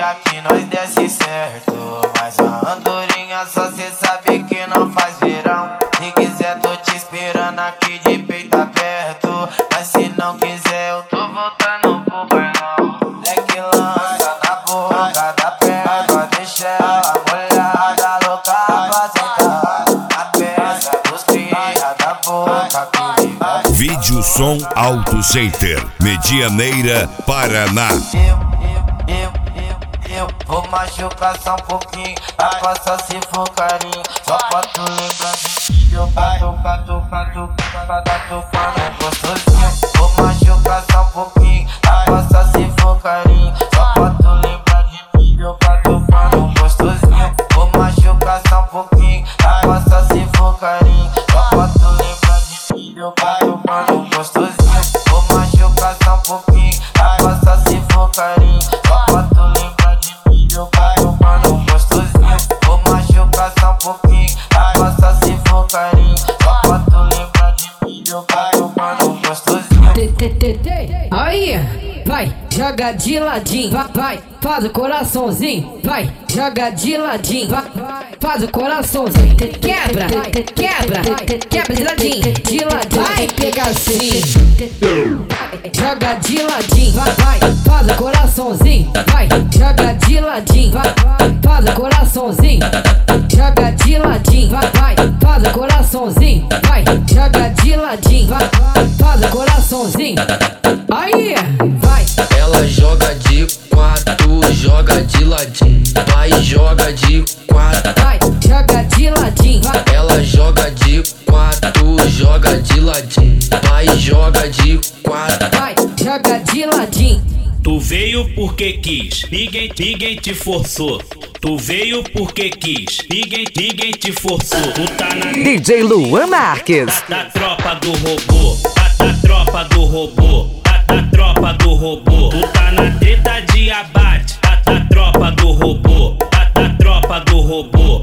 dia que nós desce certo. Mas a andorinha só cê sabe que não faz verão. Se quiser tô te esperando aqui de peito aberto. Mas se não quiser eu tô voltando pro bailão. Leque lança na boca da perna, deixa ela molhada, louca pra sentar. A peça dos cria da boca que liga. Vídeo Som Auto Center, Medianeira, Paraná. Eu vou machucar só um pouquinho, agora só se for carinho. Só pra tu lembrar de eu falando gostosinho. Vou machucar só um pouquinho, agora só se for carinho. Só pra tu lembrar de mim, eu falando gostosinho. Vou machucar só um pouquinho, agora só se for carinho. Só pra tu lembrar de mim, eu falando gostosinho. Vou machucar só um pouquinho, agora só se for carinho. Só pra tu lembrar de mim, eu falando gostosinho. Vou machucar só um pouquinho, agora só se for carinho. Só pra tu lembrar de mim, eu falando gostosinho. Aí, vai, joga de ladinho, vai, faz o coraçãozinho, vai, joga de ladinho, vai, faz o coraçãozinho, quebra de ladinho, vai pegar assim, joga de ladinho, vai, faz o coraçãozinho, vai, joga de ladinho, vai, faz o coraçãozinho, joga de ladinho, vai, faz o coraçãozinho, vai, joga de ladinho, vai, faz o coraçãozinho, aí, vai. Ela joga de quatro, joga de ladinho, vai, joga de quatro, vai, joga de ladinho, vai. Ela joga de quatro, joga de ladinho, vai, joga de quatro, vai, joga de ladinho. Tu veio porque quis, ninguém te forçou. Tu veio porque quis, ninguém te forçou. Tu tá na DJ Luan Marques. da tropa do robô, da tropa do robô, da tropa do robô. Tu tá na treta de abate, da tropa do robô, da tropa do robô.